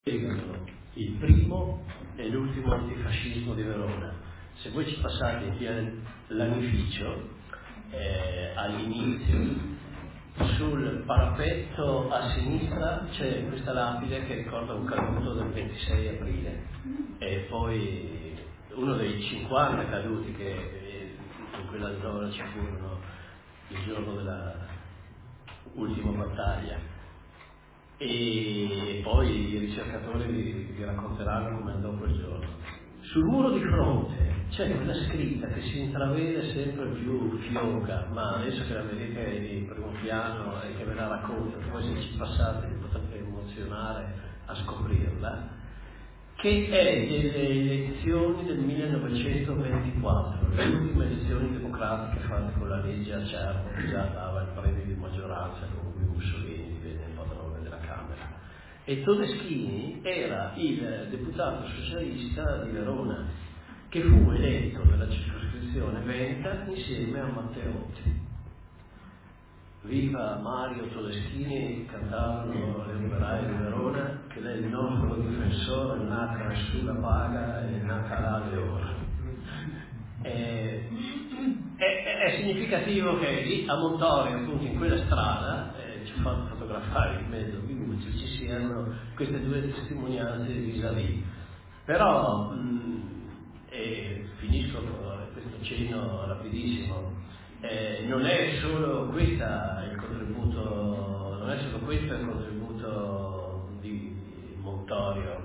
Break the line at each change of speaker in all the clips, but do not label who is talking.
spiegano il primo e l'ultimo antifascismo di Verona. Se voi ci passate in via Lanificio, all'inizio, sul parapetto a sinistra c'è questa lapide che ricorda un caduto del 26 aprile e poi uno dei 50 caduti che in quella zona ci furono il giorno della ultima battaglia. E poi i ricercatori vi racconteranno come andò quel giorno. Sul muro di fronte c'è quella scritta che si intravede sempre più fioca, ma adesso che la vedete in primo piano e che ve la racconto, poi se ci passate vi potete emozionare a scoprirla, che è delle elezioni del 1924, le ultime elezioni democratiche fatte con la legge Acerbo, che già dava il premio di maggioranza con cui Mussolini divenne il padrone della Camera. E Todeschini era il deputato socialista di Verona, che fu eletto nella circoscrizione veneta insieme a Matteotti. Viva Mario Todeschini, cantavano le operaie di Verona, che lei è il nostro difensore, nata nessuna paga e nata là leone. È significativo che lì a Montorio, appunto in quella strada, ci ho fatto fotografare in mezzo a Vinuccio, ci siano queste due testimonianze vis-à-vis. Però, finisco questo cenno rapidissimo, non è solo questa il contributo, non è solo questo il contributo di Montorio,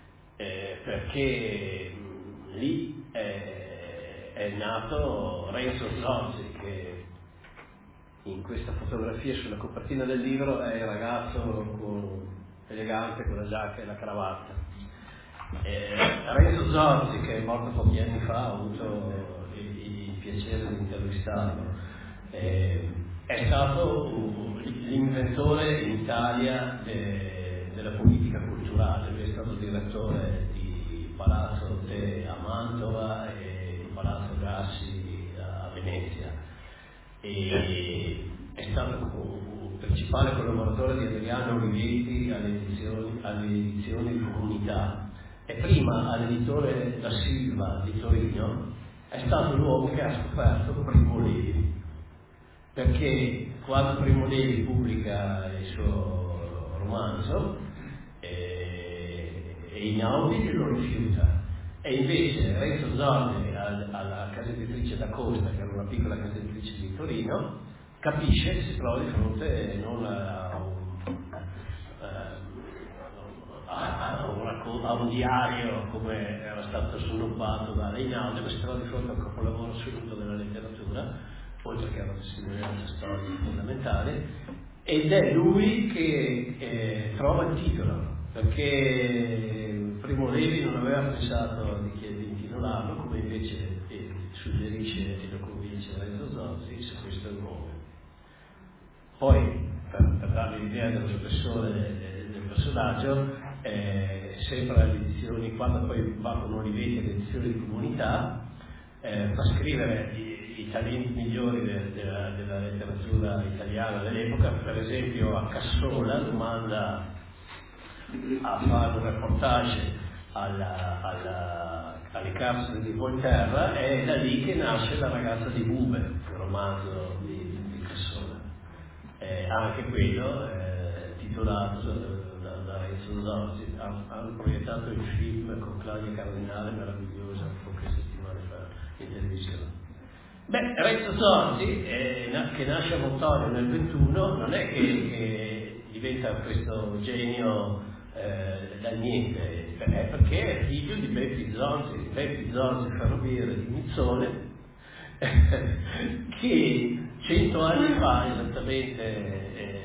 perché lì è nato Renzo Zorzi, che in questa fotografia sulla copertina del libro è il ragazzo elegante con la giacca e la cravatta. Renzo Zorzi, che è morto pochi anni fa, ho avuto il piacere di intervistarlo, è stato l'inventore in Italia della politica culturale. Lui è stato direttore di Palazzo Te a Mantova e di Palazzo Grassi a Venezia, e è stato un principale collaboratore di Adriano Olivetti alle edizioni di Comunità, e prima all'editore Da Silva di Torino è stato l'uomo che ha scoperto Primo Levi, perché quando Primo Levi pubblica il suo romanzo Einaudi lo rifiuta, e invece Renzo Zorzi alla casa editrice D'Acosta, che era una piccola casa editrice di Torino, capisce che si trova di fronte non a un diario come era stato sviluppato da Einaudi, ma si trova di fronte a un capolavoro assoluto della letteratura, oltre che a una testimonianza storica fondamentale, ed è lui che trova il titolo, perché Primo Levi non aveva pensato di intitolarlo, come invece suggerisce e lo convince Renzo Zorzi, se questo è il nome. Poi, per darvi l'idea dello spessore del personaggio, sempre alle edizioni, quando poi va con Olivetti alle edizioni di Comunità, fa scrivere i talenti migliori della letteratura italiana dell'epoca. Per esempio a Cassola lo manda a fare un reportage alle carceri di Volterra, e è da lì che nasce La ragazza di Bube, il romanzo di Cassola, anche quello titolato da Renzo Zorzi. Hanno proiettato il film con Claudia Cardinale, meravigliosa, poche settimane fa in televisione. Renzo Zorzi, che nasce a Montorio nel 21, non è che diventa questo genio dal niente, è perché è figlio di Beppi Zorzi, ferroviere di Mizzone, che 100 anni fa, esattamente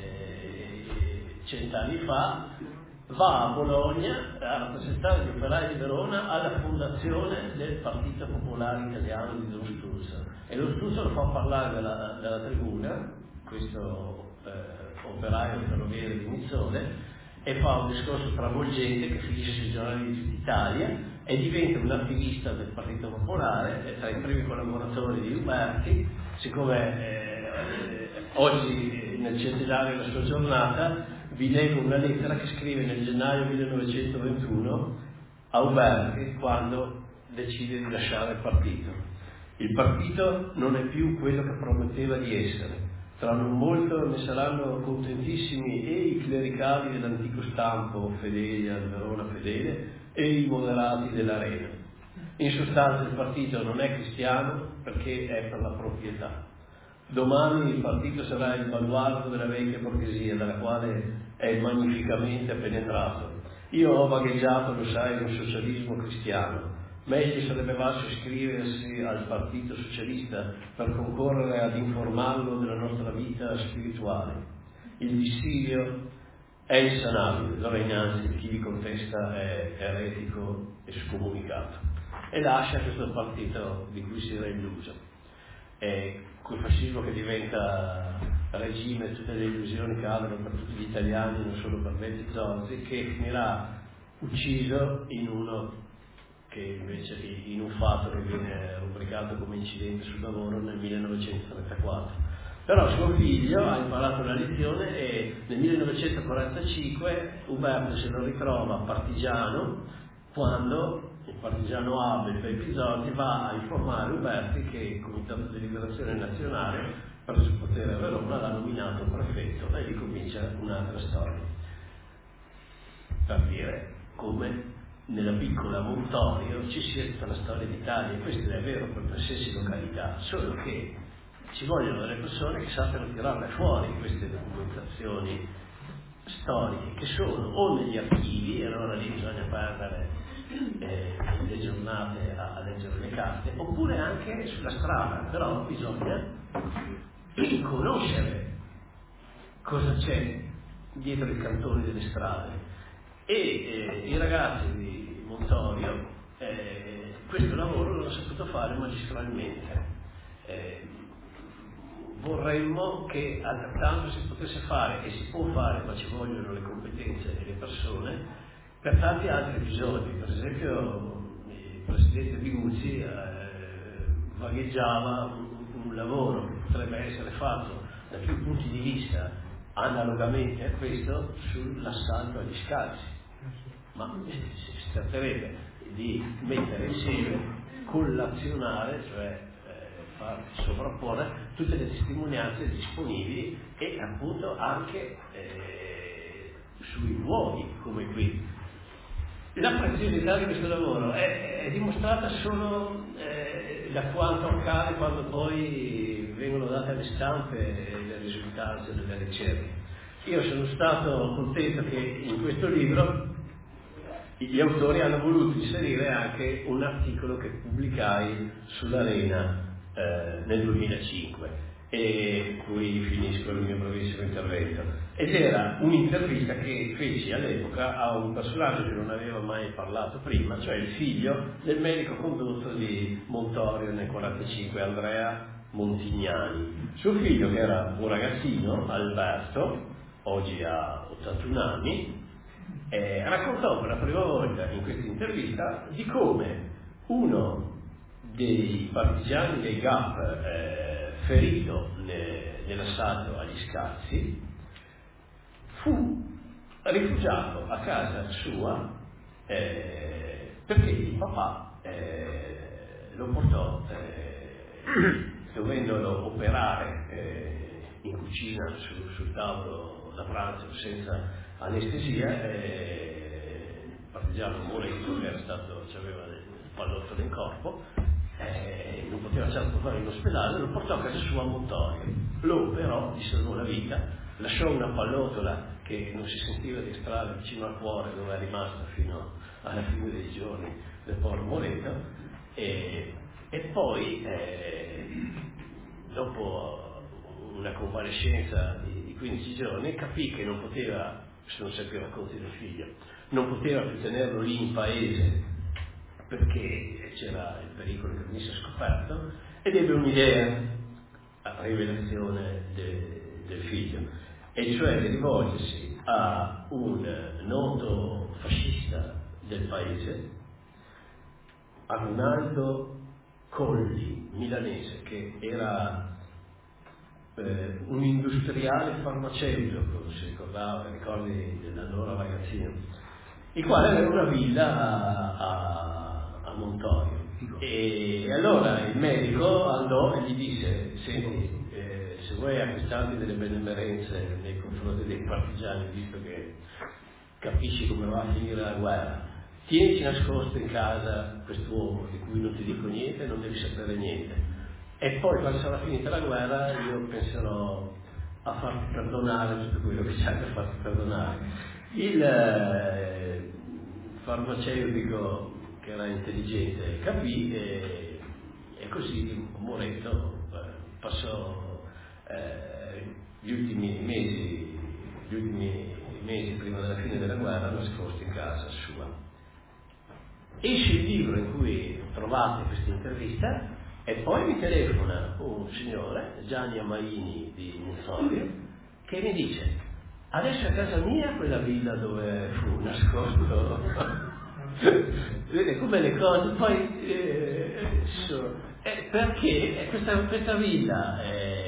100 anni fa, va a Bologna a rappresentare gli operai di Verona alla fondazione del Partito Popolare Italiano di Don Sturzo, e Don Sturzo lo fa parlare dalla tribuna, questo operaio ferroviere di Mizzone, e fa un discorso travolgente che finisce sui giornali di tutta Italia, e diventa un attivista del Partito Popolare, è tra i primi collaboratori di Uberti. Siccome oggi nel centenario della sua giornata vi leggo una lettera che scrive nel gennaio 1921 a Uberti quando decide di lasciare il partito. Il partito non è più quello che prometteva di essere. Tra non molto ne saranno contentissimi e i clericali dell'antico stampo fedeli al Verona fedele e i moderati dell'Arena. In sostanza il partito non è cristiano perché è per la proprietà. Domani il partito sarà il baluardo della vecchia borghesia dalla quale è magnificamente penetrato. Io ho vagheggiato, lo sai, un socialismo cristiano. Meglio sarebbe valso iscriversi al partito socialista per concorrere ad informarlo della nostra vita spirituale. Il dissilio è insanabile, d'ora innanzi chi vi contesta è eretico e scomunicato. E lascia questo partito di cui si era illuso. E col fascismo che diventa regime, tutte le illusioni cadono per tutti gli italiani, non solo per Betti Zorzi, che finirà ucciso in uno che invece in un fatto che viene rubricato come incidente sul lavoro nel 1934. Però suo figlio ha imparato la lezione e nel 1945 Uberto se lo ritrova partigiano quando il partigiano Abel Betti Zorzi va a informare Uberti che il Comitato di Liberazione Nazionale, per il suo potere a Verona, l'ha nominato prefetto, e lì comincia un'altra storia. Per dire come nella piccola Montorio ci sia tutta la storia d'Italia, e questo è vero per qualsiasi località, solo che ci vogliono delle persone che sappiano tirarle fuori queste documentazioni storiche che sono o negli archivi, e allora lì bisogna perdere le giornate a leggere le carte, oppure anche sulla strada, però bisogna conoscere cosa c'è dietro i cantoni delle strade. E i ragazzi di Montorio questo lavoro l'hanno saputo fare magistralmente. Vorremmo che altrettanto si potesse fare, e si può fare, ma ci vogliono le competenze e le persone, per tanti altri episodi. Per esempio il presidente Biguzzi vagheggiava un lavoro che potrebbe essere fatto da più punti di vista analogamente a questo sull'assalto agli scalzi, ma si tratterebbe di mettere insieme, collazionare, cioè far sovrapporre tutte le testimonianze disponibili e appunto anche sui luoghi come qui. La preziosità di questo lavoro è dimostrata solo da quanto accade quando poi vengono date alle stampe le risultanze delle ricerche. Io sono stato contento che in questo libro gli autori hanno voluto inserire anche un articolo che pubblicai sull'Arena nel 2005, e qui finisco il mio brevissimo intervento, ed era un'intervista che feci all'epoca a un personaggio che non aveva mai parlato prima, cioè il figlio del medico condotto di Montorio nel 1945, Andrea Montignani. Suo figlio, che era un ragazzino, Alberto, oggi ha 81 anni, raccontò per la prima volta in questa intervista di come uno dei partigiani dei GAP ferito nell'assalto agli Scalzi fu rifugiato a casa sua perché il papà lo portò, dovendolo operare in cucina sul tavolo da pranzo senza anestesia, il partigiano Moretto, che aveva il pallottolo in corpo, non poteva certo fare in ospedale, lo portò a casa sua a Montorio, lo operò, gli salvò la vita, lasciò una pallottola che non si sentiva di estrarre vicino al cuore, dove è rimasta fino alla fine dei giorni del povero Moretto, e poi dopo una convalescenza di 15 giorni capì che non poteva, sono sempre i racconti del figlio, non poteva più tenerlo lì in paese perché c'era il pericolo che venisse scoperto, ed ebbe un'idea, a rivelazione del figlio, e cioè di rivolgersi a un noto fascista del paese, Arnaldo Colli, milanese, che era un industriale farmaceutico, si ricordi dell'allora ragazzino, il quale aveva una villa a Montorio. E allora il medico andò e gli disse: senti, se vuoi acquistarti delle benemerenze nei confronti dei partigiani, visto che capisci come va a finire la guerra, tienici nascosto in casa quest'uomo di cui non ti dico niente, non devi sapere niente, e poi quando sarà finita la guerra io penserò a farti perdonare tutto quello che c'è da farti perdonare. Il farmaceutico, che era intelligente, capì, e così Moretto passò gli ultimi mesi prima della fine della guerra nascosto in casa sua. Esce il libro in cui trovate questa intervista, e poi mi telefona un signore, Gianni Amaini di Montorio, che mi dice: adesso è a casa mia quella villa dove fu nascosto. Vede come le cose poi perché questa villa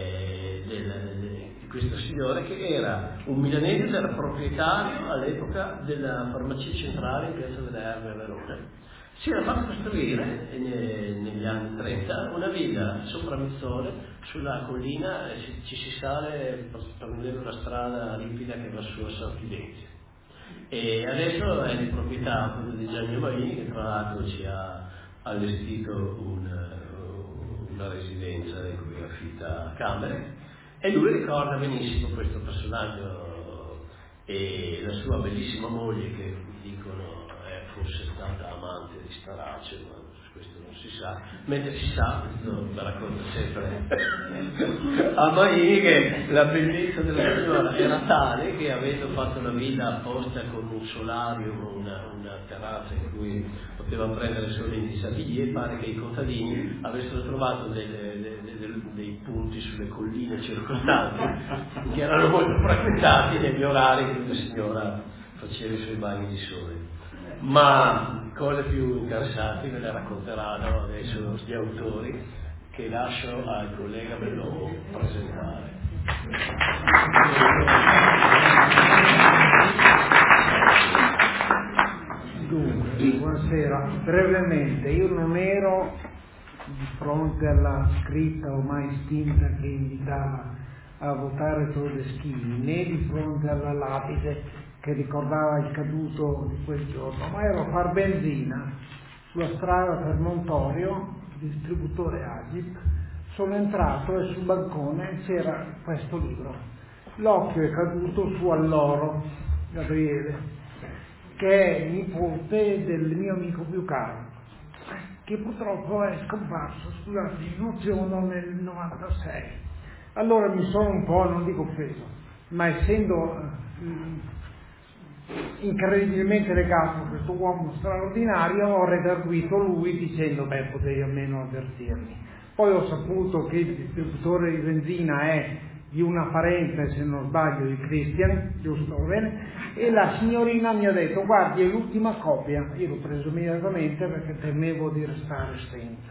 di questo signore, che era un milanese, era proprietario all'epoca della farmacia centrale in Piazza delle Erme a Verona, si era fatto costruire negli anni 30 una villa sopra Mizzole, sulla collina, ci si sale prendendo una strada ripida che va su a San Fidenzio, e adesso è di proprietà appunto di Gianni Amaini, che tra l'altro ci ha allestito una residenza in cui affitta camere, e lui ricorda benissimo questo personaggio e la sua bellissima moglie, che dicono fosse stata amante di Starace, ma questo non si sa, mentre si sa, questo lo racconta sempre Amaini, che la bellezza della signora era tale che, avendo fatto una villa apposta con un solarium, una terrazza in cui poteva prendere solo i Saviglie, pare che i contadini avessero trovato dei punti sulle colline circostanti che erano molto frequentati negli orari in cui la signora faceva i suoi bagni di sole. Ma cose più interessanti ve le racconteranno adesso gli autori, che lascio al collega Bellomo presentare.
Dunque, buonasera. Brevemente, io non ero di fronte alla scritta ormai estinta che invitava a votare Todeschini, né di fronte alla lapide che ricordava il caduto di quel giorno, ma ero a far benzina sulla strada per Montorio, distributore AGIP. Sono entrato e sul bancone c'era questo libro. L'occhio è caduto su Alloro, Gabriele, che è nipote del mio amico più caro, che purtroppo è scomparso, scusate, in noziono nel 96. Allora mi sono un po', non dico offeso, ma essendo incredibilmente legato a questo uomo straordinario, ho redarguito lui dicendo: potevi almeno avvertirmi. Poi ho saputo che il distributore di benzina è di una parente, se non sbaglio, di Christian, giusto, bene? E la signorina mi ha detto: guardi, è l'ultima copia. Io l'ho preso immediatamente perché temevo di restare senza.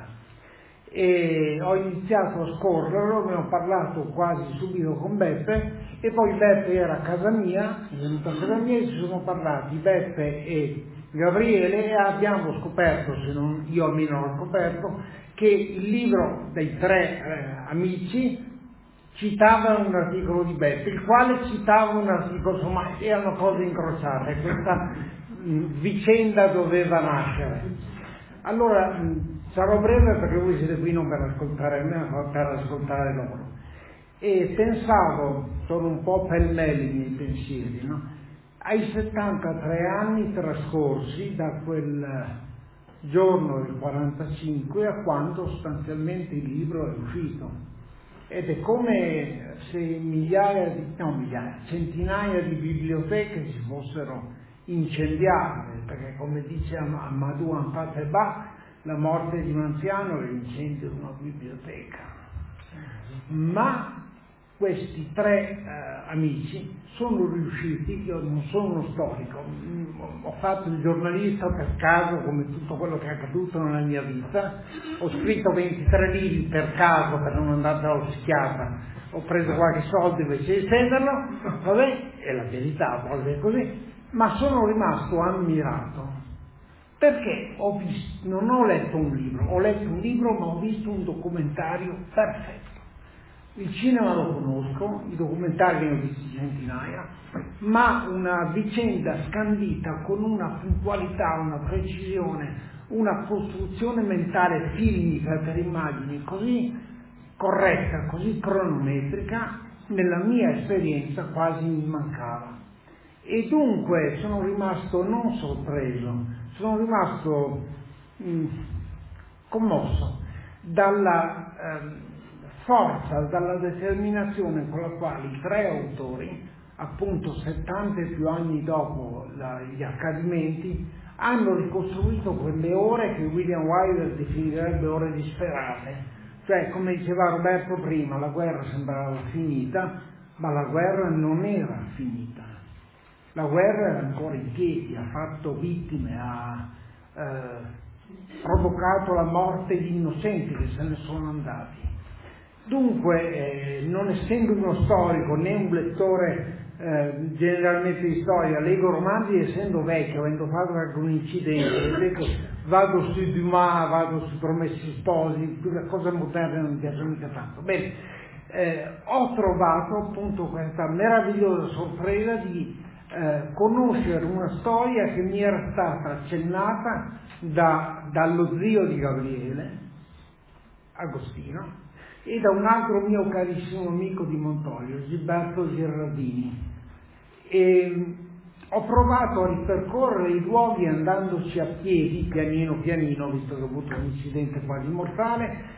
E ho iniziato a scorrerlo, ne ho parlato quasi subito con Beppe, e poi Beppe era a casa mia, è venuto a casa mia, e ci sono parlati Beppe e Gabriele, e abbiamo scoperto, se non io almeno l'ho scoperto, che il libro dei tre amici citava un articolo di Beppe, il quale citava un articolo, insomma erano cose incrociate, questa vicenda doveva nascere. Allora sarò breve perché voi siete qui non per ascoltare me, ma per ascoltare loro. E pensavo, sono un po' pell-mell i miei pensieri, no? Ai 73 anni trascorsi da quel giorno del 45 a quando sostanzialmente il libro è uscito. Ed è come se centinaia di biblioteche si fossero incendiate, perché come dice Amadou Hampâté-Bâ, la morte di un anziano è l'incendio di una biblioteca. Ma questi tre amici sono riusciti, io non sono uno storico, ho fatto il giornalista per caso come tutto quello che è accaduto nella mia vita, ho scritto 23 libri per caso per non andare dallo psichiatra, ho preso qualche soldo invece di spenderlo, vabbè, è la verità, a volte è così, ma sono rimasto ammirato perché non ho letto un libro, ho letto un libro ma ho visto un documentario perfetto. Il cinema lo conosco, i documentari ne ho visti centinaia, ma una vicenda scandita con una puntualità, una precisione, una costruzione mentale filmica per immagini così corretta, così cronometrica, nella mia esperienza quasi mi mancava. E dunque sono rimasto non sorpreso, sono rimasto commosso dalla forza, dalla determinazione con la quale i tre autori, appunto 70 e più anni dopo gli accadimenti, hanno ricostruito quelle ore che William Wyler definirebbe ore disperate. Cioè, come diceva Roberto prima, la guerra sembrava finita, ma la guerra non era finita. La guerra era ancora in piedi, ha fatto vittime, ha provocato la morte di innocenti che se ne sono andati. Dunque, non essendo uno storico né un lettore generalmente di storia, leggo romanzi essendo vecchio, avendo fatto anche un incidente, vado su Dumas, vado su Promessi Sposi, le cose moderne non mi piacciono mica tanto. Bene, ho trovato appunto questa meravigliosa sorpresa di conoscere una storia che mi era stata accennata dallo zio di Gabriele, Agostino, e da un altro mio carissimo amico di Montoglio, Gilberto Gerardini. E ho provato a ripercorrere i luoghi andandoci a piedi, pianino pianino, visto che ho avuto un incidente quasi mortale,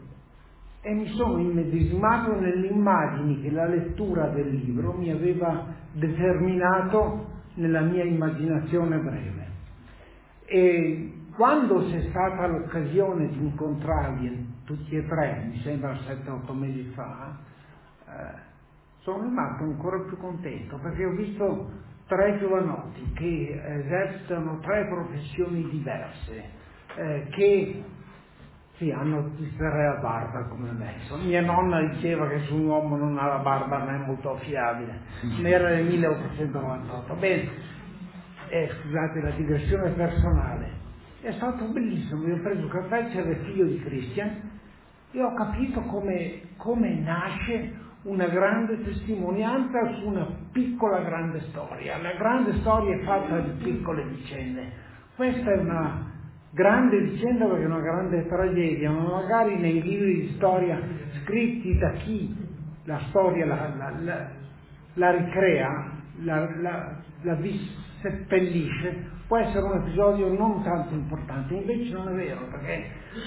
e mi sono immedesimato nelle immagini che la lettura del libro mi aveva determinato nella mia immaginazione breve. E quando c'è stata l'occasione di incontrarli tutti e tre, mi sembra 7-8 mesi fa, sono rimasto ancora più contento perché ho visto tre giovanotti che esercitano tre professioni diverse, che sì, hanno tutti tre la barba come me. Mia nonna diceva che se un uomo non ha la barba non è molto affidabile, ma era nel 1898. Bene, scusate la digressione personale. È stato bellissimo, io ho preso un caffè, c'era il figlio di Christian e ho capito come nasce una grande testimonianza su una piccola grande storia. La grande storia è fatta di piccole vicende. Questa è una grande vicenda perché è una grande tragedia, ma magari nei libri di storia scritti da chi la storia la ricrea, la seppellisce, può essere un episodio non tanto importante. Invece non è vero, perché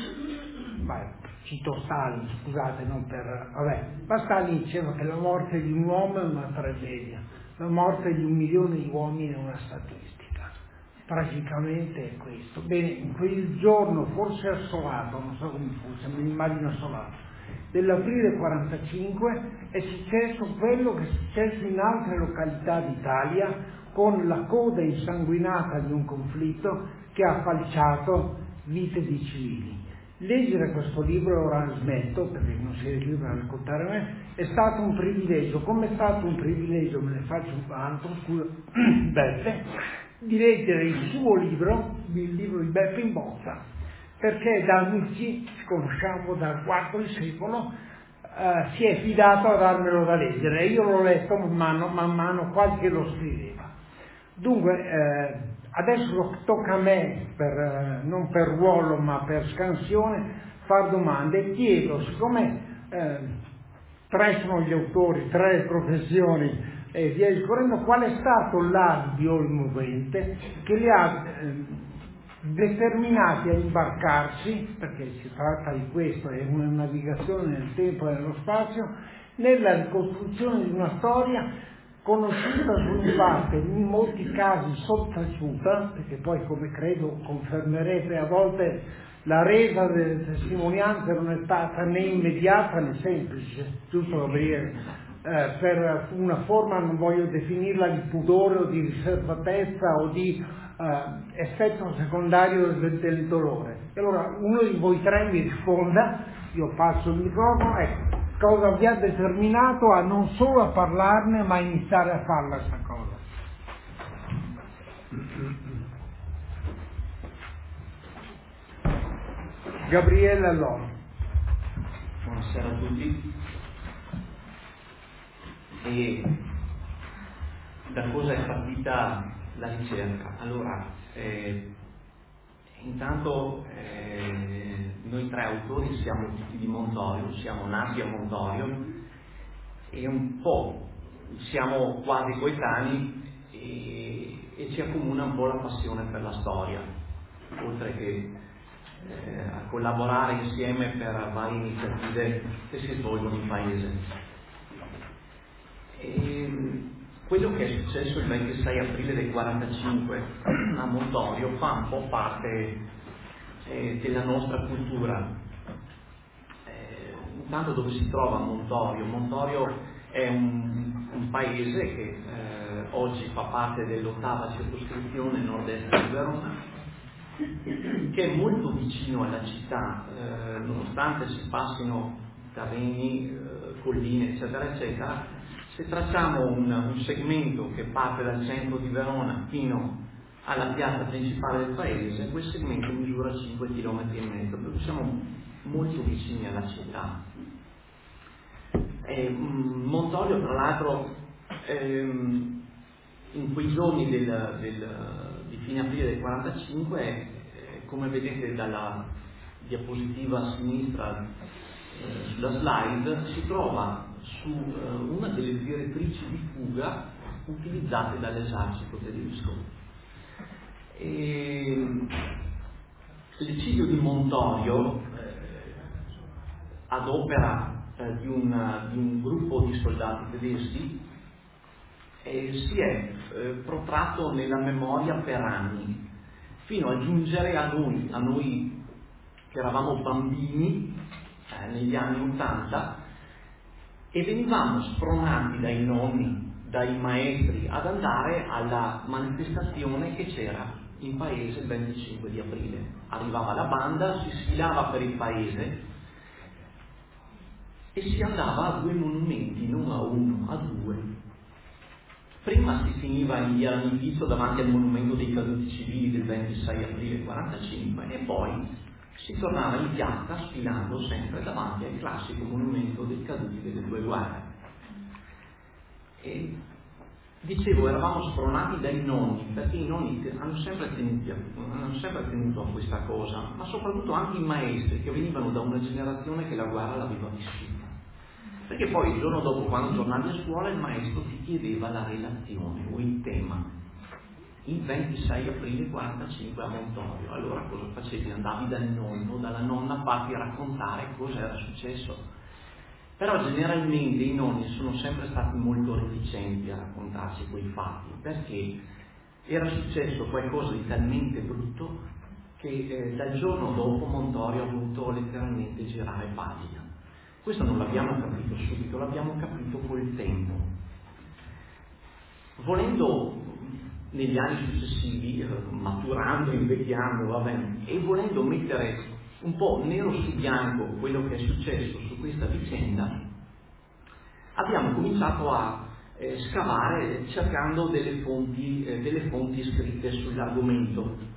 cito Stalin, scusate, non per... ma Stalin diceva che la morte di un uomo è una tragedia, la morte di 1 milione di uomini è una statistica. Praticamente è questo. Bene, in quel giorno, forse assolato, non so come fosse, mi immagino assolato, dell'aprile 45 è successo quello che è successo in altre località d'Italia, con la coda insanguinata di un conflitto che ha falciato vite di civili. Leggere questo libro, ora smetto perché non siete qui per ascoltare me, è stato un privilegio, come è stato un privilegio, me ne faccio un altro, scusa, Beppe, di leggere il suo libro, il libro di Beppe in Bozza, perché da amici, ci conosciamo dal IV secolo, si è fidato a darmelo da leggere e io l'ho letto man mano quasi che lo scriveva. Dunque, adesso tocca a me, non per ruolo ma per scansione, far domande e chiedo, siccome tre sono gli autori, tre professioni e via discorrendo, qual è stato l'addio, il movente che li ha determinati a imbarcarsi, perché si tratta di questo, è una navigazione nel tempo e nello spazio, nella ricostruzione di una storia conosciuta, sviluppata, in molti casi sottaciuta, perché poi, come credo confermerete, a volte la resa delle testimonianze non è stata né immediata né semplice, giusto Gabriele? per una forma, non voglio definirla di pudore o di riservatezza o di effetto secondario del dolore. E allora uno di voi tre mi risponda, io passo il microfono, ecco, cosa vi ha determinato a non solo a parlarne ma a iniziare a farla questa cosa. Gabriele allora.
Buonasera a tutti. E da cosa è partita la ricerca? Allora, intanto noi tre autori siamo tutti di Montorio, siamo nati a Montorio e un po' siamo quasi coetanei e ci accomuna un po' la passione per la storia, oltre che a collaborare insieme per varie iniziative che si svolgono in paese. E quello che è successo il 26 aprile del 45 a Montorio fa un po' parte della nostra cultura. Intanto dove si trova Montorio? Montorio è un paese che oggi fa parte dell'8ª circoscrizione nord-est di Verona, che è molto vicino alla città, nonostante si passino terreni, colline, eccetera, eccetera. Se tracciamo un segmento che parte dal centro di Verona fino alla piazza principale del paese, quel segmento misura 5,5 km, perché siamo molto vicini alla città. Montorio, tra l'altro, in quei giorni di fine aprile del 45, come vedete dalla diapositiva a sinistra sulla slide, si trova su una delle direttrici di fuga utilizzate dall'esercito tedesco. L'eccidio di Montorio, ad opera di un gruppo di soldati tedeschi, si è protratto nella memoria per anni, fino a giungere a noi che eravamo bambini negli anni 80, e venivamo spronati dai nonni, dai maestri, ad andare alla manifestazione che c'era in paese il 25 di aprile. Arrivava la banda, si sfilava per il paese e si andava a 2 monumenti, non a uno, a 2. Prima si finiva in via Lamizzo davanti al monumento dei caduti civili del 26 aprile 45 e poi si tornava in piazza sfilando sempre davanti al classico monumento dei caduti delle 2 guerre. E dicevo, eravamo spronati dai nonni, perché i nonni hanno sempre tenuto a questa cosa, ma soprattutto anche i maestri che venivano da una generazione che la guerra l'aveva vissuta. Perché poi il giorno dopo, quando tornavi a scuola, il maestro ti chiedeva la relazione o il tema. Il 26 aprile 45 a Montorio. Allora cosa facevi? Andavi dal nonno, dalla nonna a farti raccontare cosa era successo. Però generalmente i nonni sono sempre stati molto reticenti a raccontarci quei fatti, perché era successo qualcosa di talmente brutto che dal giorno dopo Montorio ha voluto letteralmente girare pagina. Questo non l'abbiamo capito subito, l'abbiamo capito col tempo. Volendo negli anni successivi, maturando, invecchiando, va bene, e volendo mettere un po' nero su bianco quello che è successo su questa vicenda, abbiamo cominciato a scavare cercando delle fonti scritte sull'argomento,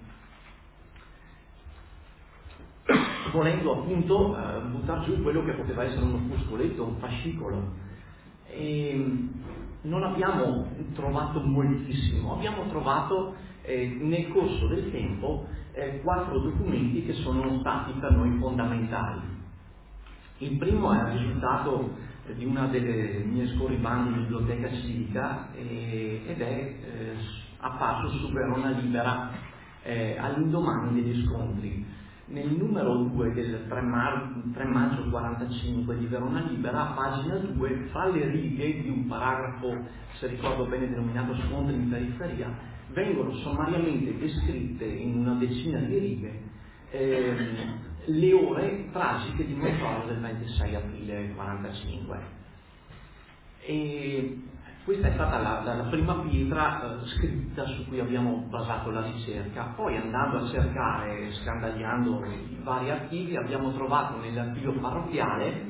volendo appunto buttare giù quello che poteva essere un opuscoletto, un fascicolo. E non abbiamo trovato moltissimo, abbiamo trovato nel corso del tempo 4 documenti che sono stati per noi fondamentali. Il primo è il risultato di una delle mie scorribande di biblioteca civica ed è apparso su Verona Libera all'indomani degli scontri. Nel numero 2 del 3 maggio 45 di Verona Libera, a pagina 2, fra le righe di un paragrafo, se ricordo bene, denominato scontri in periferia, vengono sommariamente descritte in una decina di righe le ore tragiche di Montorio del 26 aprile 45. E questa è stata la prima pietra scritta su cui abbiamo basato la ricerca. Poi, andando a cercare, scandagliando i vari archivi, abbiamo trovato nell'archivio parrocchiale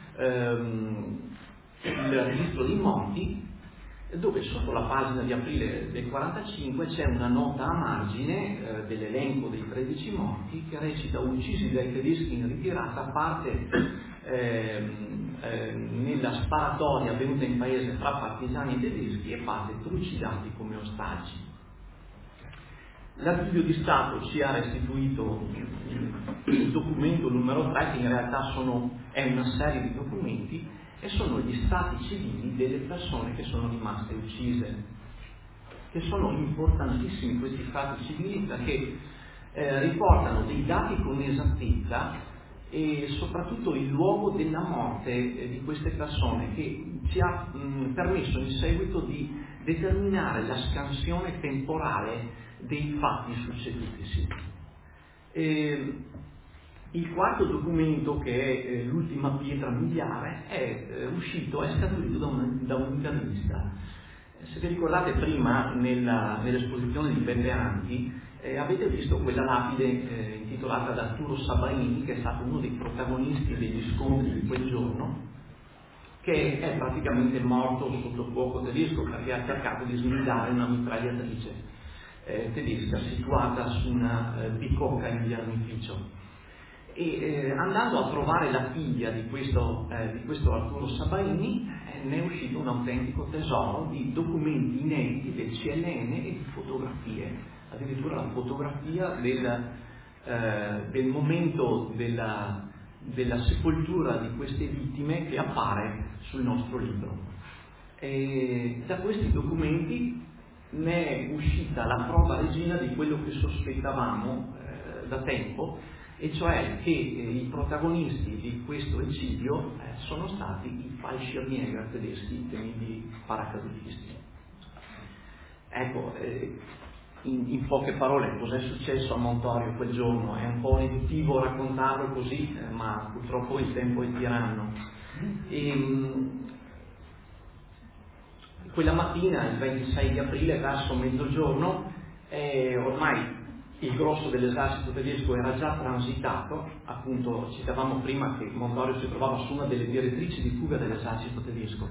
il registro dei morti, dove sotto la pagina di aprile del 45 c'è una nota a margine dell'elenco dei 13 morti che recita: uccisi dai tedeschi in ritirata, parte nella sparatoria avvenuta in paese fra partigiani e tedeschi e parte trucidati come ostaggi. L'Archivio di Stato ci ha restituito il documento numero 3, che in realtà è una serie di documenti, e sono gli stati civili delle persone che sono rimaste uccise, che sono importantissimi questi stati civili perché riportano dei dati con esattezza e soprattutto il luogo della morte di queste persone, che ci ha permesso in seguito di determinare la scansione temporale dei fatti succedutisi. Il quarto documento, che è l'ultima pietra miliare, è scaturito da un'intervista. Se vi ricordate, prima nell'esposizione di Beppe Anti avete visto quella lapide intitolata da Arturo Sabaini, che è stato uno dei protagonisti degli scontri di quel giorno, che è praticamente morto sotto fuoco tedesco perché ha cercato di snidare una mitragliatrice tedesca situata su una bicocca in via Armificio. E andando a trovare la figlia di questo Arturo Sabaini, ne è uscito un autentico tesoro di documenti inediti del CLN e di fotografie, addirittura la fotografia del momento della sepoltura di queste vittime che appare sul nostro libro. E da questi documenti ne è uscita la prova regina di quello che sospettavamo da tempo, e cioè che i protagonisti di questo eccidio sono stati i Fallschirmjäger tedeschi, i temibili paracadutisti. Ecco, in poche parole, cos'è successo a Montorio quel giorno? È un po' riduttivo raccontarlo così, ma purtroppo il tempo è tiranno. Quella mattina, il 26 di aprile, verso mezzogiorno, ormai il grosso dell'esercito tedesco era già transitato. Appunto, citavamo prima che Montorio si trovava su una delle direttrici di fuga dell'esercito tedesco,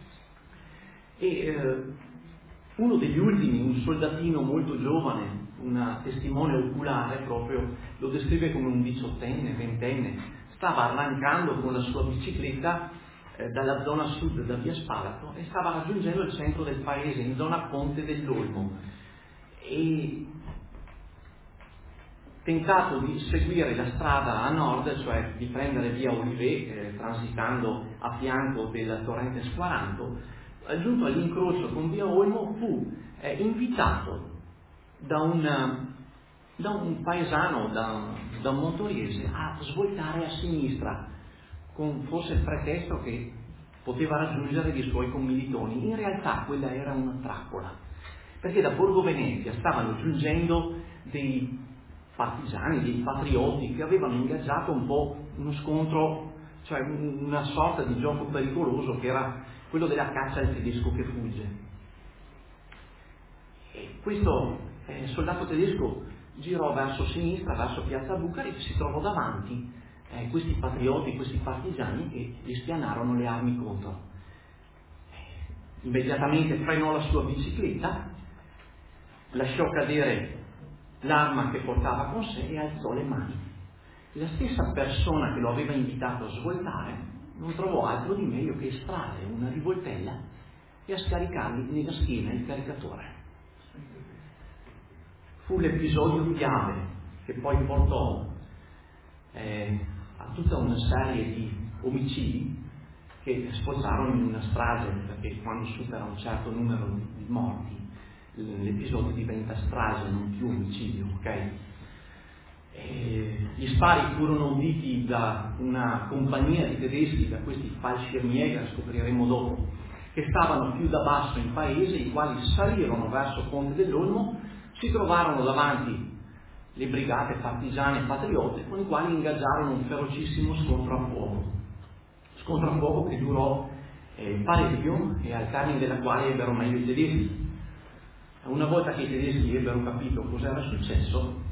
e uno degli ultimi, un soldatino molto giovane, una testimone oculare proprio, lo descrive come un 18enne, 20enne, stava arrancando con la sua bicicletta dalla zona sud, da via Spalato, e stava raggiungendo il centro del paese, in zona Ponte dell'Olmo, e tentato di seguire la strada a nord, cioè di prendere via Olivet, transitando a fianco del torrente Squaranto. Giunto all'incrocio con via Olmo, fu invitato da un paesano, da un montoriese, a svoltare a sinistra, con forse il pretesto che poteva raggiungere i suoi commilitoni. In realtà quella era una trappola, perché da Borgo Venezia stavano giungendo dei partigiani, dei patrioti, che avevano ingaggiato un po' uno scontro, cioè una sorta di gioco pericoloso, che era quello della caccia al tedesco che fugge. E questo soldato tedesco girò verso sinistra, verso piazza Bucari, e si trovò davanti questi patrioti, questi partigiani, che gli spianarono le armi contro. Immediatamente frenò la sua bicicletta, lasciò cadere l'arma che portava con sé e alzò le mani. La stessa persona che lo aveva invitato a svoltare non trovò altro di meglio che estrarre una rivoltella e a scaricargli nella schiena il caricatore. Fu l'episodio chiave che poi portò a tutta una serie di omicidi che sfociarono in una strage, perché quando supera un certo numero di morti l'episodio diventa strage, non più omicidio, ok? Gli spari furono uditi da una compagnia di tedeschi, da questi Fallschirmjäger, scopriremo dopo, che stavano più da basso in paese, i quali salirono verso Ponte dell'Olmo, si trovarono davanti le brigate partigiane e patriote, con i quali ingaggiarono un ferocissimo scontro a fuoco che durò parecchio e al termine della quale ebbero meglio i tedeschi. Una volta che i tedeschi ebbero capito cosa era successo,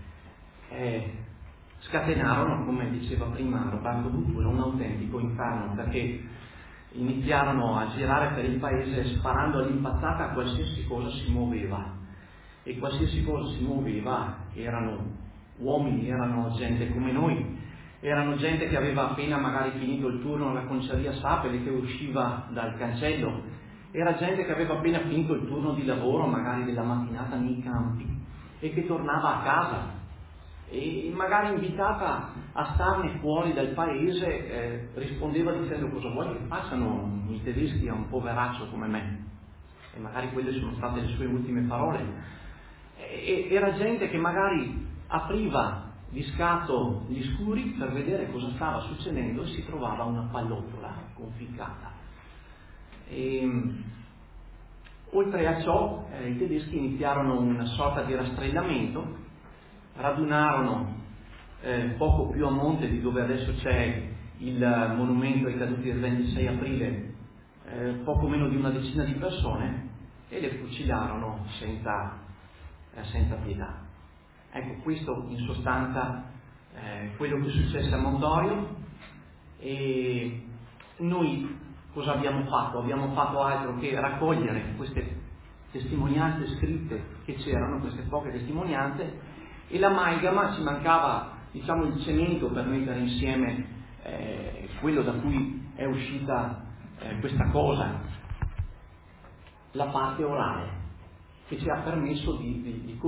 scatenarono, come diceva prima Roberto Butula, un autentico inferno, perché iniziarono a girare per il paese sparando all'impazzata a qualsiasi cosa si muoveva, e qualsiasi cosa si muoveva erano uomini, erano gente come noi, erano gente che aveva appena magari finito il turno alla conceria Sapele, che usciva dal cancello, era gente che aveva appena finito il turno di lavoro magari della mattinata nei campi e che tornava a casa e magari invitata a starne fuori dal paese rispondeva dicendo: cosa vuoi che facciano i tedeschi a un poveraccio come me? E magari quelle sono state le sue ultime parole. Era gente che magari apriva di scatto gli scuri per vedere cosa stava succedendo e si trovava una pallottola conficcata. Oltre a ciò, i tedeschi iniziarono una sorta di rastrellamento, radunarono poco più a monte di dove adesso c'è il monumento ai caduti del 26 aprile poco meno di una decina di persone e le fucilarono senza pietà. Ecco, questo in sostanza quello che successe a Montorio. E noi cosa abbiamo fatto? Abbiamo fatto altro che raccogliere queste testimonianze scritte che c'erano, queste poche testimonianze, e l'amalgama, ci mancava diciamo il cemento per mettere insieme quello da cui è uscita questa cosa, la parte orale, che ci ha permesso di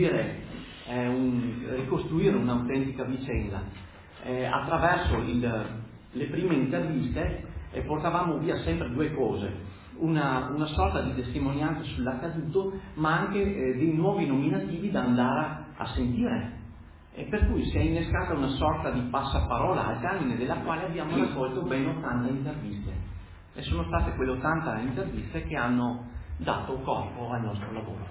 ricostruire un'autentica vicenda. Attraverso le prime interviste portavamo via sempre due cose: una sorta di testimonianza sull'accaduto, ma anche dei nuovi nominativi da andare a sentire, e per cui si è innescata una sorta di passaparola, al termine della quale abbiamo raccolto ben 80 interviste, e sono state quelle 80 interviste che hanno dato corpo al nostro lavoro.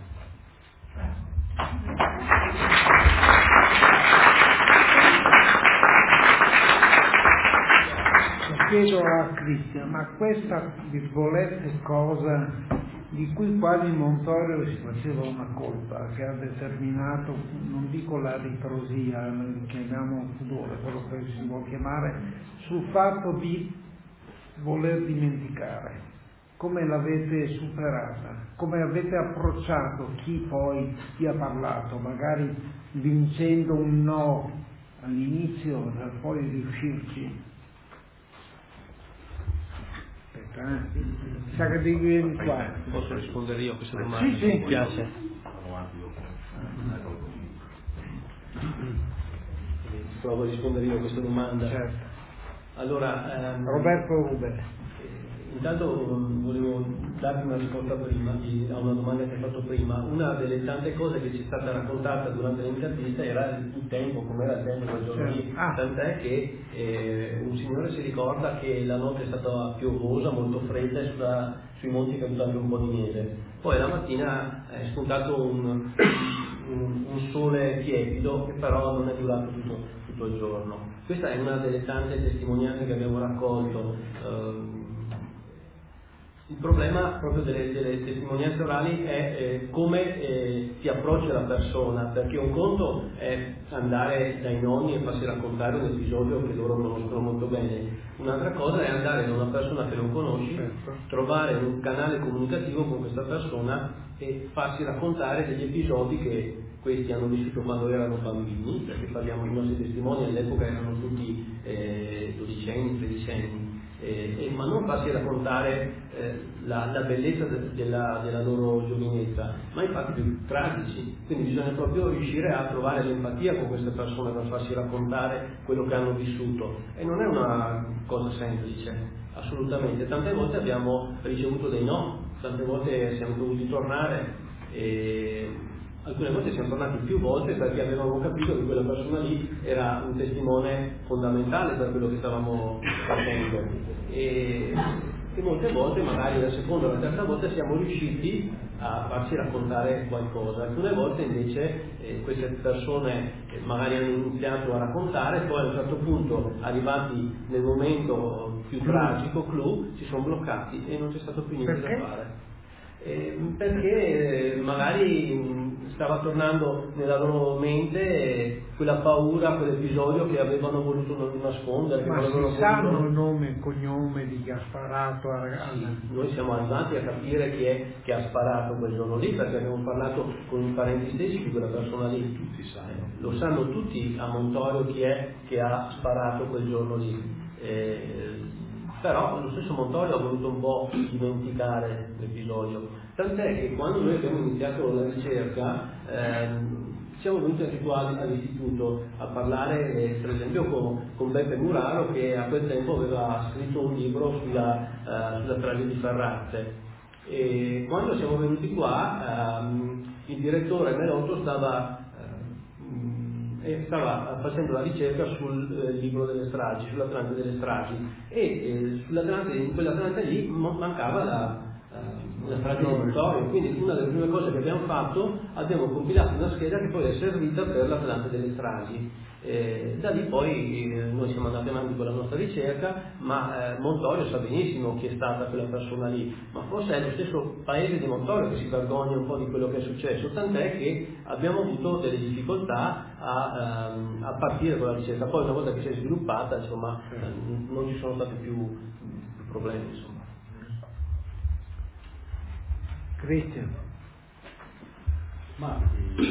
Chiedo a Cristian, ma questa virgolette cosa di cui quasi Montorio si faceva una colpa, che ha determinato, non dico la ritrosia, chiamiamo pudore, quello che si può chiamare, sul fatto di voler dimenticare, come l'avete superata? Come avete approcciato chi poi vi ha parlato, magari vincendo un no all'inizio per poi riuscirci? Sa che devi venire qua.
Posso rispondere io a questa domanda?
Sì.
Mi piace. Provo a rispondere io a questa domanda.
Certo.
Allora,
Roberto Rube.
Intanto volevo darti una risposta prima a una domanda che hai fatto prima. Una delle tante cose che ci è stata raccontata durante l'intervista era il tempo, com'era il tempo quel giorno lì. Tant'è che un signore si ricorda che la notte è stata piovosa, molto fredda, e sui monti è caduto anche un po' di neve. Poi la mattina è spuntato un sole tiepido, che però non è durato tutto il giorno. Questa è una delle tante testimonianze che abbiamo raccolto. Il problema proprio delle testimonianze orali è come ti approccia la persona, perché un conto è andare dai nonni e farsi raccontare un episodio che loro conoscono molto bene, un'altra cosa è andare da una persona che non conosci, trovare un canale comunicativo con questa persona e farsi raccontare degli episodi che questi hanno vissuto quando erano bambini, perché parliamo di nostri testimoni, all'epoca erano tutti 12enni, 13enni. Ma non farsi raccontare la bellezza della loro giovinezza, ma i fatti più tragici. Quindi bisogna proprio riuscire a trovare l'empatia con queste persone per farsi raccontare quello che hanno vissuto, e non è una cosa semplice, assolutamente. Tante volte abbiamo ricevuto dei no, tante volte siamo dovuti tornare, e alcune volte siamo tornati più volte perché avevamo capito che quella persona lì era un testimone fondamentale per quello che stavamo facendo, e che molte volte, magari la seconda o la terza volta, siamo riusciti a farci raccontare qualcosa. Alcune volte invece queste persone magari hanno iniziato a raccontare, poi a un certo punto, arrivati nel momento più tragico, clou, si sono bloccati e non c'è stato più niente da fare. Perché magari stava tornando nella loro mente quella paura, quell'episodio che avevano voluto nascondere.
Ma si sanno il nome e cognome di chi ha sparato a ragazzi?
Sì, noi siamo arrivati a capire chi è che ha sparato quel giorno lì, perché abbiamo parlato con i parenti stessi di quella persona lì.
Tutti sanno.
Lo sanno tutti a Montorio chi è che ha sparato quel giorno lì. Però lo stesso Montorio ha voluto un po' dimenticare l'episodio, tant'è che quando noi abbiamo iniziato la ricerca siamo venuti anche qua all'istituto a parlare per esempio con Beppe Muraro, che a quel tempo aveva scritto un libro sulla strage di Ferrazze, e quando siamo venuti qua il direttore Melotto stava facendo la ricerca sul libro delle stragi, sull'Atlante delle stragi, e in quell'Atlante lì mancava la strage di Montorio. Quindi una delle prime cose che abbiamo fatto, abbiamo compilato una scheda che poi è servita per l'Atlante delle stragi. Da lì poi noi siamo andati avanti con la nostra ricerca, ma Montorio sa benissimo chi è stata quella persona lì, ma forse è lo stesso paese di Montorio che si vergogna un po' di quello che è successo, tant'è che abbiamo avuto delle difficoltà a partire con la ricerca. Poi una volta che si è sviluppata, insomma, non ci sono stati più problemi, insomma.
Cristian.
Ma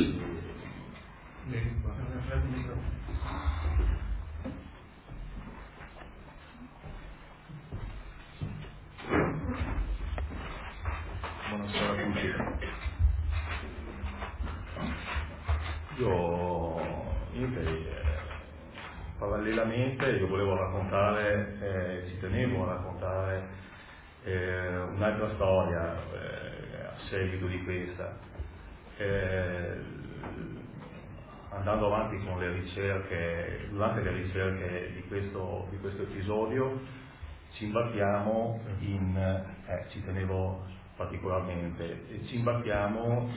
buonasera a tutti. Parallelamente io volevo raccontare, ci tenevo a raccontare un'altra storia a seguito di questa. Andando avanti con le ricerche, durante le ricerche di questo episodio ci imbattiamo ci tenevo particolarmente, ci imbattiamo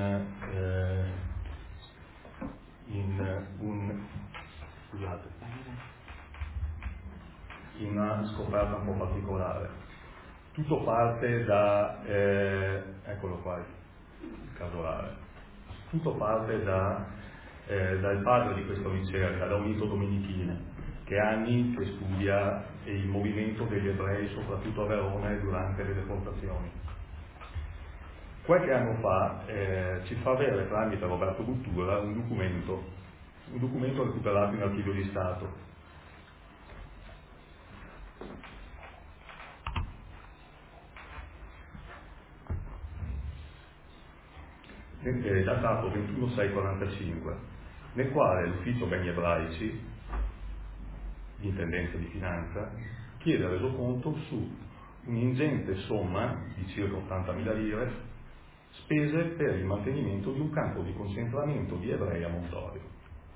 in una scoperta un po' particolare. Tutto parte da, eccolo qua, il casolare. Tutto parte dal padre di questa ricerca, da Unito Dominichini, che ha anni che studia il movimento degli ebrei, soprattutto a Verona e durante le deportazioni. Qualche anno fa ci fa avere tramite Roberto Buttura un documento recuperato in archivio di Stato. Datato 21/6/45, nel quale l'ufficio beni ebraici di intendenza di finanza chiede resoconto su un'ingente somma di circa 80.000 lire spese per il mantenimento di un campo di concentramento di ebrei a Montorio.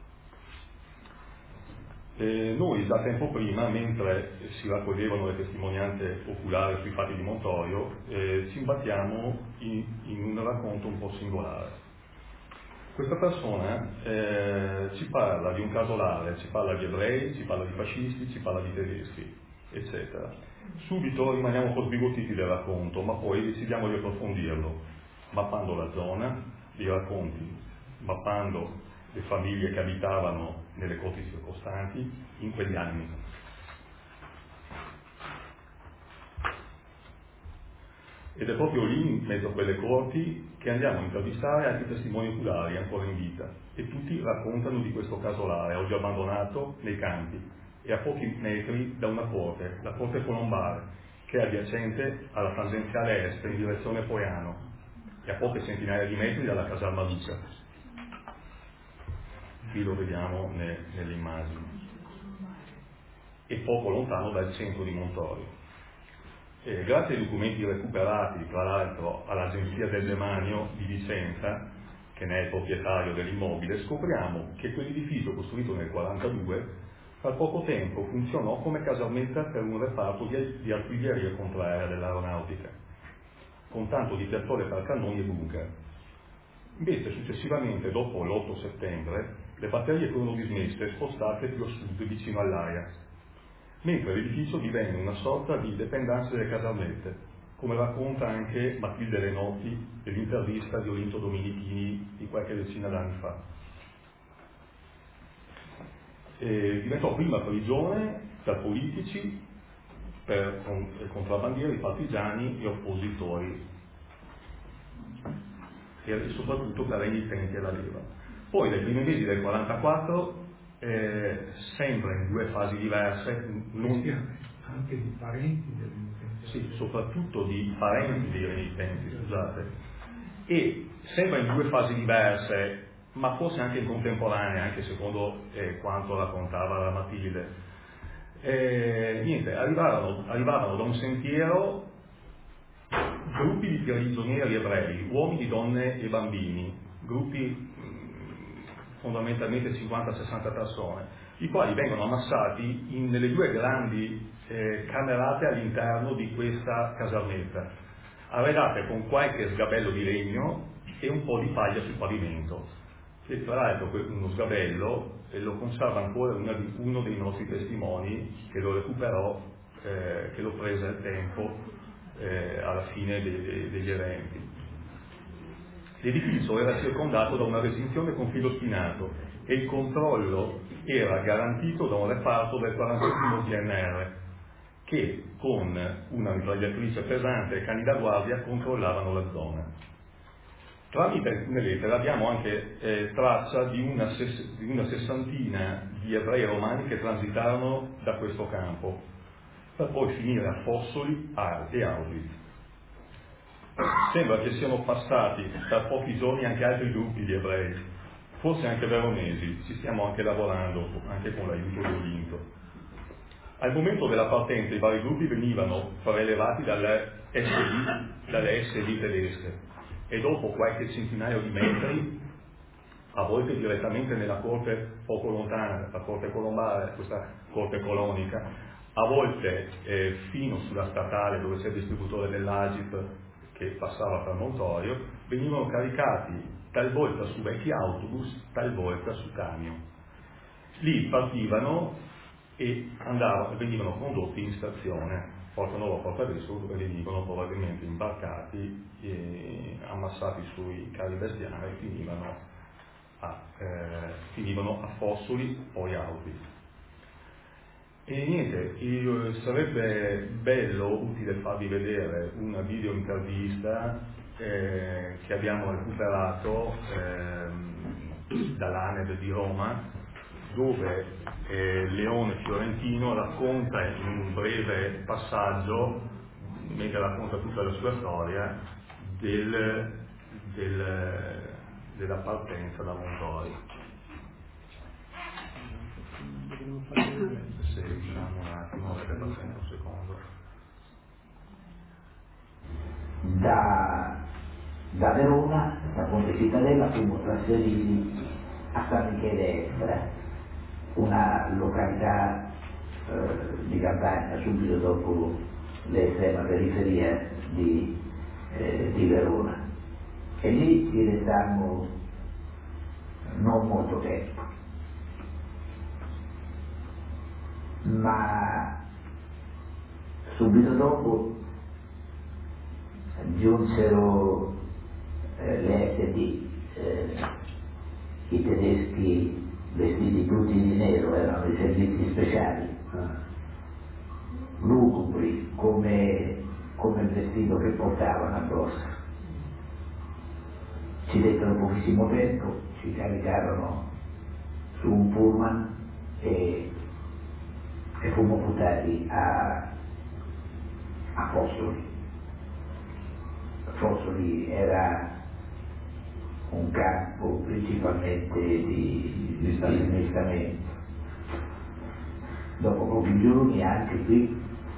Noi già tempo prima, mentre si raccoglievano le testimonianze oculari sui fatti di Montorio, ci imbattiamo in un racconto un po' singolare. Questa persona ci parla di un casolare, ci parla di ebrei, ci parla di fascisti, ci parla di tedeschi, eccetera. Subito rimaniamo un po' sbigottiti del racconto, ma poi decidiamo di approfondirlo, mappando la zona, i racconti, mappando le famiglie che abitavano nelle corti circostanti in quegli anni. Ed è proprio lì, in mezzo a quelle corti, che andiamo a intervistare anche testimoni oculari ancora in vita, e tutti raccontano di questo casolare oggi abbandonato nei campi e a pochi metri da una corte, la corte colombare, che è adiacente alla tangenziale est in direzione Poiano e a poche centinaia di metri dalla caserma Luca. Qui lo vediamo nelle immagini, e poco lontano dal centro di Montorio. Grazie ai documenti recuperati, tra l'altro, all'Agenzia del Demanio di Vicenza, che ne è il proprietario dell'immobile, scopriamo che quell'edificio costruito nel 1942 Per poco tempo funzionò come casalmetta per un reparto di artiglieria contraerea dell'aeronautica, con tanto di piazzole per cannoni e bunker. Invece successivamente, dopo l'8 settembre, le batterie furono dismesse e spostate più a sud vicino all'Aia, mentre l'edificio divenne una sorta di dipendenza delle casalmette, come racconta anche Matilde Lenotti nell'intervista di Olinto Dominichini di qualche decina d'anni fa. Diventò prima prigione per politici, per contrabbandieri, partigiani e oppositori, e soprattutto per renitenti alla leva. Poi nei primi mesi del 1944, sempre in due fasi diverse,
anche di parenti dei renitenti.
Sì, soprattutto di parenti dei renitenti, scusate, e sempre in due fasi diverse, ma forse anche in contemporanea, anche secondo quanto raccontava la Matilde. Niente, arrivavano da un sentiero gruppi di prigionieri ebrei, uomini, donne e bambini, gruppi fondamentalmente 50-60 persone, i quali vengono ammassati nelle due grandi camerate all'interno di questa casalmetta, arredate con qualche sgabello di legno e un po' di paglia sul pavimento. E tra l'altro uno sgabello lo conserva ancora uno dei nostri testimoni che lo recuperò, che lo prese al tempo alla fine degli eventi. L'edificio era circondato da una recinzione con filo spinato e il controllo era garantito da un reparto del 41° GNR che con una mitragliatrice pesante e cani da guardia controllavano la zona. Tramite alcune lettere abbiamo anche traccia di una sessantina di ebrei romani che transitarono da questo campo, per poi finire a Fossoli e Auschwitz. Sembra che siano passati per pochi giorni anche altri gruppi di ebrei, forse anche veronesi, ci stiamo anche lavorando, anche con l'aiuto di Olinto. Al momento della partenza i vari gruppi venivano prelevati dalle SD tedesche e dopo qualche centinaio di metri, a volte direttamente nella corte poco lontana, la corte colombare, questa corte colonica, a volte fino sulla statale dove c'è il distributore dell'Agip che passava per Montorio, venivano caricati talvolta su vecchi autobus, talvolta su camion. Lì partivano e venivano condotti in stazione, Porta Nuova, Porta Vescovo, dove venivano probabilmente imbarcati e ammassati sui carri bestiari e finivano a Fossoli, poi a Auschwitz. E niente, sarebbe bello, utile farvi vedere una video intervista che abbiamo recuperato dall'ANED di Roma, dove Leone Fiorentino racconta in un breve passaggio, mentre racconta tutta la sua storia, della partenza da Montorio. Se riusciamo un attimo, perché passa un secondo.
Da Verona, da Ponte Cittadella, fummo trasferiti a San Michele Estra, una località di campagna subito dopo l'estrema periferia di Verona, e lì ci restammo non molto tempo, ma subito dopo giunsero le SD, i tedeschi vestiti tutti di nero, erano i servizi speciali, lugubri come il vestito che portavano addosso. Ci dettero pochissimo tempo, ci caricarono su un pullman e fummo buttati a Fossoli. Fossoli era un campo principalmente di smistamento. Dopo pochi giorni anche qui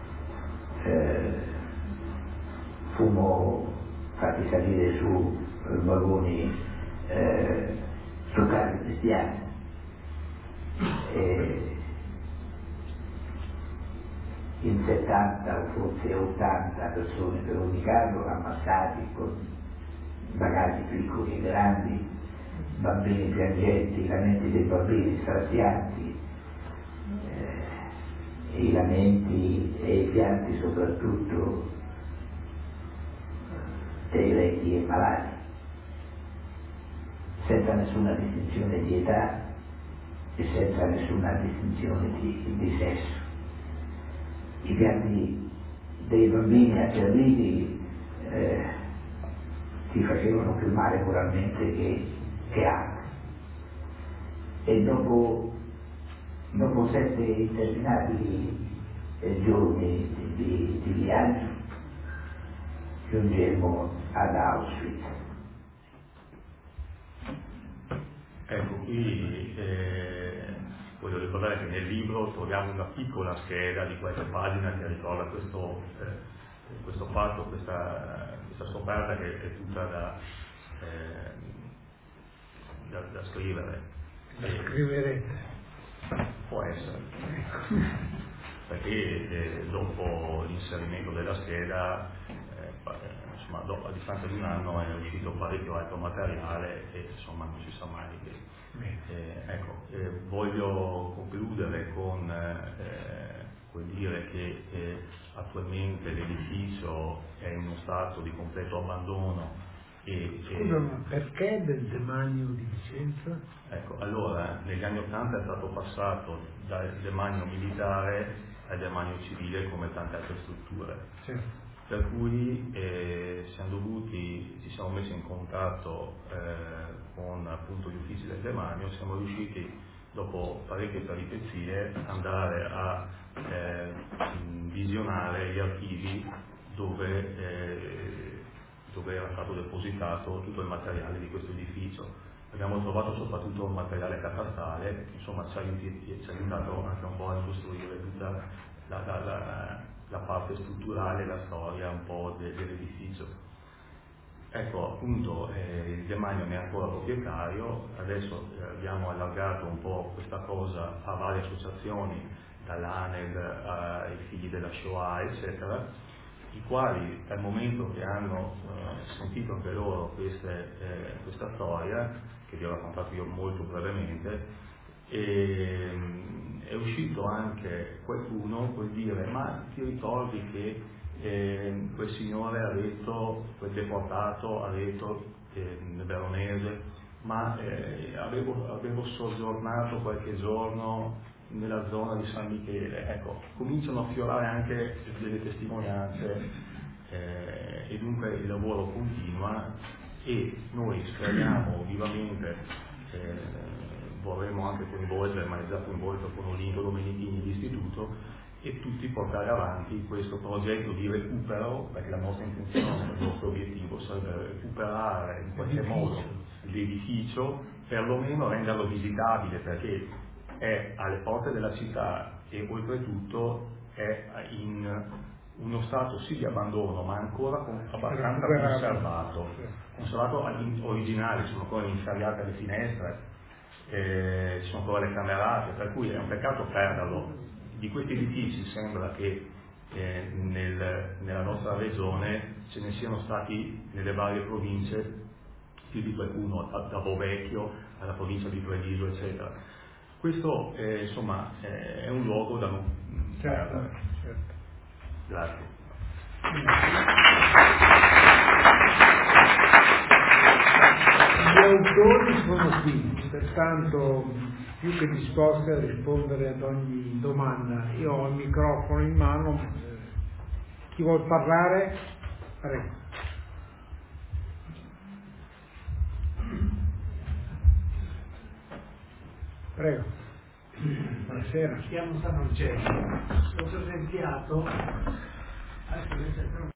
fummo fatti salire su vagoni su carri cristiani in 70 o forse 80 persone per ogni carro, ammassati con bagagli piccoli e grandi, bambini piangenti, i lamenti dei bambini strazianti, i lamenti e i pianti soprattutto dei vecchi e malati, senza nessuna distinzione di età e senza nessuna distinzione di sesso. I pianti dei bambini atterriti ti facevano più male moralmente che altro. E dopo 7 interminabili giorni di viaggio giungemmo ad Auschwitz.
Ecco, qui voglio ricordare che nel libro troviamo una piccola scheda di qualche pagina che ricorda questo fatto, questa scoperta che è tutta da scrivere.
La scriverete.
Può essere. Perché dopo l'inserimento della scheda, insomma, a distanza di un anno è uscito parecchio altro materiale e insomma non si sa mai che. Voglio concludere con dire che attualmente l'edificio è in uno stato di completo abbandono.
Scusa, ma perché del demanio di Vicenza?
Ecco, allora negli anni '80 è stato passato dal demanio militare al demanio civile come tante altre strutture.
Certo.
Per cui ci siamo messi in contatto con appunto gli uffici del demanio, siamo riusciti dopo parecchie peripezie andare a visionare gli archivi dove era stato depositato tutto il materiale di questo edificio. Abbiamo trovato soprattutto un materiale catastale, insomma ci ha aiutato anche un po' a ricostruire tutta la parte strutturale, la storia un po' dell'edificio. Ecco, appunto, il demanio ne è ancora proprietario, adesso abbiamo allargato un po' questa cosa a varie associazioni, dall'ANED ai figli della Shoah, eccetera, i quali dal momento che hanno sentito anche loro questa storia, che vi ho raccontato io molto brevemente, è uscito anche qualcuno per dire: ma ti ricordi che quel signore ha detto, quel deportato ha detto nel Veronese, ma avevo soggiornato qualche giorno nella zona di San Michele. Ecco, cominciano a fiorare anche delle testimonianze e dunque il lavoro continua e noi speriamo vivamente, vorremmo anche coinvolgere, ma è già coinvolto con Olinto Domenichini l'istituto, e tutti portare avanti questo progetto di recupero, perché la nostra intenzione, il nostro obiettivo sarebbe recuperare in qualche modo l'edificio, perlomeno renderlo visitabile, perché è alle porte della città e oltretutto è in uno stato sì di abbandono, ma ancora abbastanza conservato originale, sono ancora inferriate le finestre, ci sono ancora le camerate, per cui è un peccato perderlo. Di questi edifici sembra che nella nostra regione ce ne siano stati nelle varie province più di qualcuno, da Bovecchio alla provincia di Treviso, eccetera. Questo insomma è un luogo da non perdere.
Certo.
Grazie.
Gli autori sono qui, pertanto più che disposti a rispondere ad ogni domanda. Io ho il microfono in mano, chi vuol parlare? Prego. Prego. Buonasera.
Mi chiamo San Marcello, ho presenziato